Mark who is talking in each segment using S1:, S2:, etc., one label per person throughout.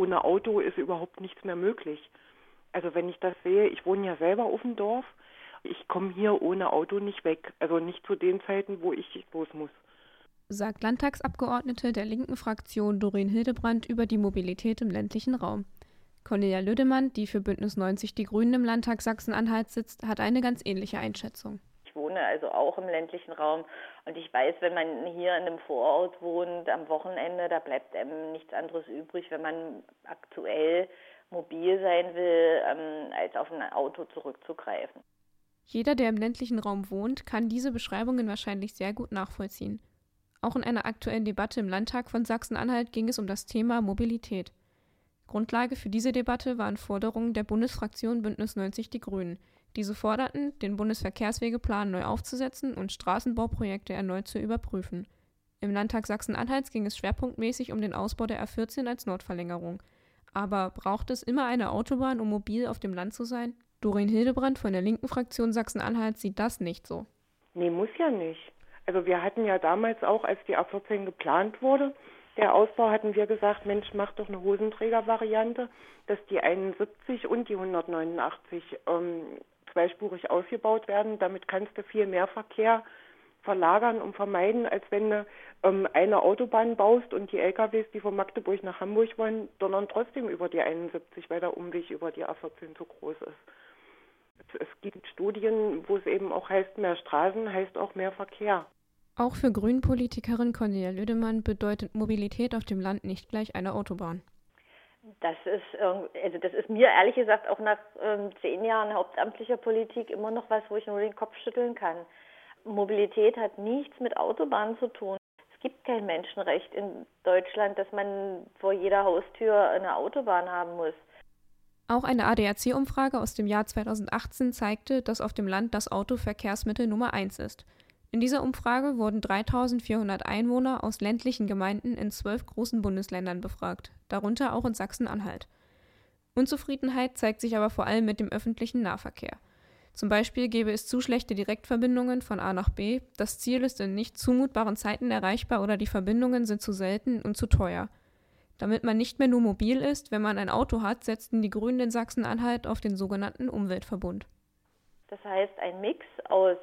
S1: ohne Auto ist überhaupt nichts mehr möglich. Also wenn ich das sehe, ich wohne ja selber auf dem Dorf, ich komme hier ohne Auto nicht weg. Also nicht zu den Zeiten, wo ich los muss.
S2: Sagt Landtagsabgeordnete der linken Fraktion Doreen Hildebrandt über die Mobilität im ländlichen Raum. Cornelia Lüdemann, die für Bündnis 90 Die Grünen im Landtag Sachsen-Anhalt sitzt, hat eine ganz ähnliche Einschätzung.
S3: Ich wohne also auch im ländlichen Raum und ich weiß, wenn man hier in einem Vorort wohnt, am Wochenende, da bleibt einem nichts anderes übrig, wenn man aktuell mobil sein will, als auf ein Auto zurückzugreifen.
S2: Jeder, der im ländlichen Raum wohnt, kann diese Beschreibungen wahrscheinlich sehr gut nachvollziehen. Auch in einer aktuellen Debatte im Landtag von Sachsen-Anhalt ging es um das Thema Mobilität. Grundlage für diese Debatte waren Forderungen der Bundesfraktion Bündnis 90 Die Grünen. Diese forderten, den Bundesverkehrswegeplan neu aufzusetzen und Straßenbauprojekte erneut zu überprüfen. Im Landtag Sachsen-Anhalts ging es schwerpunktmäßig um den Ausbau der A14 als Nordverlängerung. Aber braucht es immer eine Autobahn, um mobil auf dem Land zu sein? Doreen Hildebrandt von der linken Fraktion Sachsen-Anhalt sieht das nicht so.
S1: Nee, muss ja nicht. Also wir hatten ja damals auch, als die A14 geplant wurde, der Ausbau, hatten wir gesagt, Mensch, mach doch eine Hosenträger-Variante, dass die 71 und die 189 zweispurig ausgebaut werden. Damit kannst du viel mehr Verkehr verlagern und vermeiden, als wenn du eine Autobahn baust und die LKWs, die von Magdeburg nach Hamburg wollen, donnern trotzdem über die 71, weil der Umweg über die A14 so groß ist. Es gibt Studien, wo es eben auch heißt, mehr Straßen heißt auch mehr Verkehr.
S2: Auch für Grünen-Politikerin Cornelia Lüdemann bedeutet Mobilität auf dem Land nicht gleich eine Autobahn.
S3: Das ist mir ehrlich gesagt auch nach 10 Jahren hauptamtlicher Politik immer noch was, wo ich nur den Kopf schütteln kann. Mobilität hat nichts mit Autobahnen zu tun. Es gibt kein Menschenrecht in Deutschland, dass man vor jeder Haustür eine Autobahn haben muss.
S2: Auch eine ADAC-Umfrage aus dem Jahr 2018 zeigte, dass auf dem Land das Auto Verkehrsmittel Nummer 1 ist. In dieser Umfrage wurden 3.400 Einwohner aus ländlichen Gemeinden in 12 großen Bundesländern befragt, darunter auch in Sachsen-Anhalt. Unzufriedenheit zeigt sich aber vor allem mit dem öffentlichen Nahverkehr. Zum Beispiel gäbe es zu schlechte Direktverbindungen von A nach B, das Ziel ist in nicht zumutbaren Zeiten erreichbar oder die Verbindungen sind zu selten und zu teuer. Damit man nicht mehr nur mobil ist, wenn man ein Auto hat, setzten die Grünen in Sachsen-Anhalt auf den sogenannten Umweltverbund.
S3: Das heißt, ein Mix aus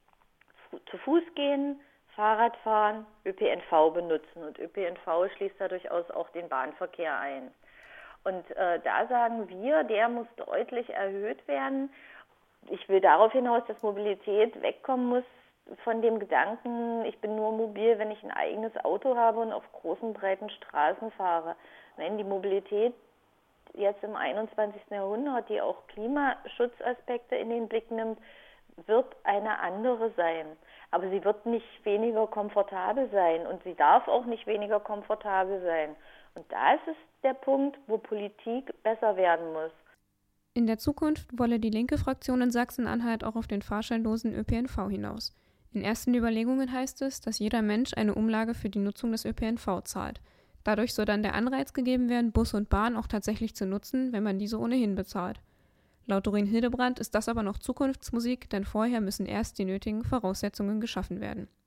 S3: zu Fuß gehen, Fahrrad fahren, ÖPNV benutzen. Und ÖPNV schließt da durchaus auch den Bahnverkehr ein. Und da sagen wir, der muss deutlich erhöht werden. Ich will darauf hinaus, dass Mobilität wegkommen muss von dem Gedanken, ich bin nur mobil, wenn ich ein eigenes Auto habe und auf großen, breiten Straßen fahre. Nein, die Mobilität jetzt im 21. Jahrhundert, die auch Klimaschutzaspekte in den Blick nimmt, wird eine andere sein. Aber sie wird nicht weniger komfortabel sein und sie darf auch nicht weniger komfortabel sein. Und da ist es der Punkt, wo Politik besser werden muss.
S2: In der Zukunft wolle die linke Fraktion in Sachsen-Anhalt auch auf den fahrscheinlosen ÖPNV hinaus. In ersten Überlegungen heißt es, dass jeder Mensch eine Umlage für die Nutzung des ÖPNV zahlt. Dadurch soll dann der Anreiz gegeben werden, Bus und Bahn auch tatsächlich zu nutzen, wenn man diese ohnehin bezahlt. Laut Doreen Hildebrandt ist das aber noch Zukunftsmusik, denn vorher müssen erst die nötigen Voraussetzungen geschaffen werden.